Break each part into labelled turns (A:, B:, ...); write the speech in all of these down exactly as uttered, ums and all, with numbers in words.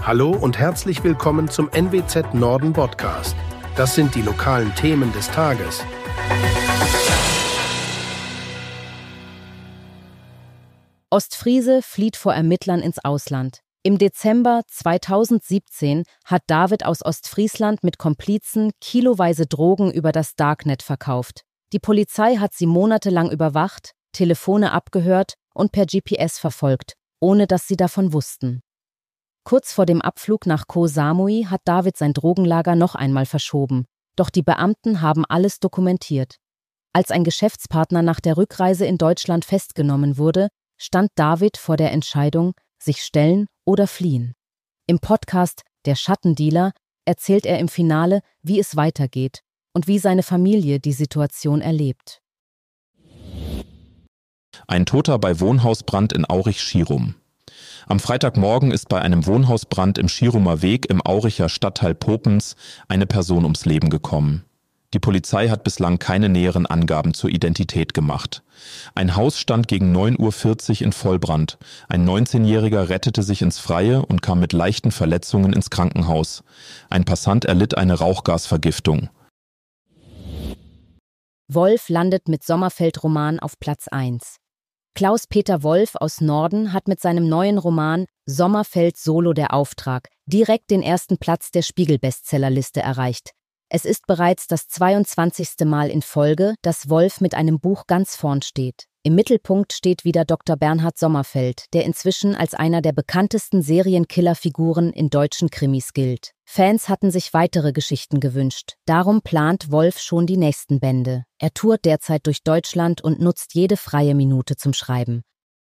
A: Hallo und herzlich willkommen zum N W Z Norden Podcast. Das sind die lokalen Themen des Tages.
B: Ostfriese flieht vor Ermittlern ins Ausland. Im Dezember zweitausendsiebzehn hat David aus Ostfriesland mit Komplizen kiloweise Drogen über das Darknet verkauft. Die Polizei hat sie monatelang überwacht, Telefone abgehört und per G P S verfolgt, ohne dass sie davon wussten. Kurz vor dem Abflug nach Koh Samui hat David sein Drogenlager noch einmal verschoben. Doch die Beamten haben alles dokumentiert. Als ein Geschäftspartner nach der Rückreise in Deutschland festgenommen wurde, stand David vor der Entscheidung, sich stellen oder fliehen. Im Podcast Der Schattendealer erzählt er im Finale, wie es weitergeht und wie seine Familie die Situation erlebt.
C: Ein Toter bei Wohnhausbrand in Aurich-Schierum. Am Freitagmorgen ist bei einem Wohnhausbrand im Schierumer Weg im Auricher Stadtteil Popens eine Person ums Leben gekommen. Die Polizei hat bislang keine näheren Angaben zur Identität gemacht. Ein Haus stand gegen neun Uhr vierzig in Vollbrand. Ein neunzehnjähriger rettete sich ins Freie und kam mit leichten Verletzungen ins Krankenhaus. Ein Passant erlitt eine Rauchgasvergiftung.
B: Wolf landet mit Sommerfeld-Roman auf Platz eins. Klaus-Peter Wolf aus Norden hat mit seinem neuen Roman Sommerfeld Solo der Auftrag direkt den ersten Platz der Spiegel-Bestsellerliste erreicht. Es ist bereits das zweiundzwanzigste Mal in Folge, dass Wolf mit einem Buch ganz vorn steht. Im Mittelpunkt steht wieder Doktor Bernhard Sommerfeld, der inzwischen als einer der bekanntesten Serienkiller-Figuren in deutschen Krimis gilt. Fans hatten sich weitere Geschichten gewünscht. Darum plant Wolf schon die nächsten Bände. Er tourt derzeit durch Deutschland und nutzt jede freie Minute zum Schreiben.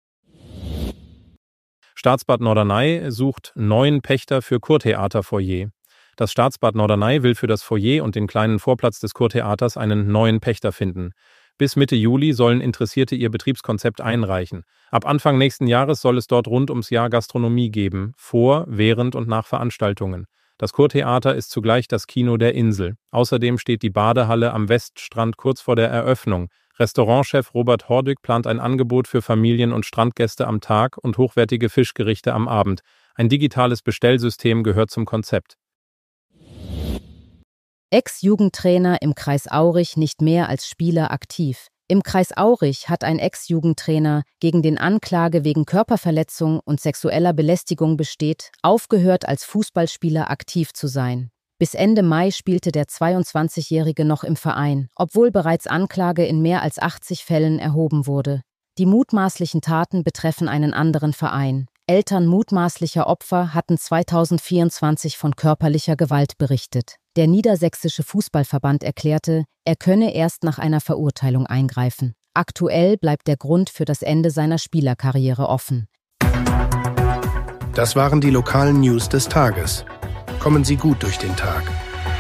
D: Staatsbad Norderney sucht neuen Pächter für Kurtheaterfoyer. Das Staatsbad Norderney will für das Foyer und den kleinen Vorplatz des Kurtheaters einen neuen Pächter finden. Bis Mitte Juli sollen Interessierte ihr Betriebskonzept einreichen. Ab Anfang nächsten Jahres soll es dort rund ums Jahr Gastronomie geben, vor, während und nach Veranstaltungen. Das Kurtheater ist zugleich das Kino der Insel. Außerdem steht die Badehalle am Weststrand kurz vor der Eröffnung. Restaurantchef Robert Hordück plant ein Angebot für Familien- und Strandgäste am Tag und hochwertige Fischgerichte am Abend. Ein digitales Bestellsystem gehört zum Konzept.
B: Ex-Jugendtrainer im Kreis Aurich nicht mehr als Spieler aktiv. Im Kreis Aurich hat ein Ex-Jugendtrainer, gegen den Anklage wegen Körperverletzung und sexueller Belästigung besteht, aufgehört, als Fußballspieler aktiv zu sein. Bis Ende Mai spielte der zweiundzwanzigjährige noch im Verein, obwohl bereits Anklage in mehr als achtzig Fällen erhoben wurde. Die mutmaßlichen Taten betreffen einen anderen Verein. Eltern mutmaßlicher Opfer hatten zweitausendvierundzwanzig von körperlicher Gewalt berichtet. Der Niedersächsische Fußballverband erklärte, er könne erst nach einer Verurteilung eingreifen. Aktuell bleibt der Grund für das Ende seiner Spielerkarriere offen.
A: Das waren die lokalen News des Tages. Kommen Sie gut durch den Tag.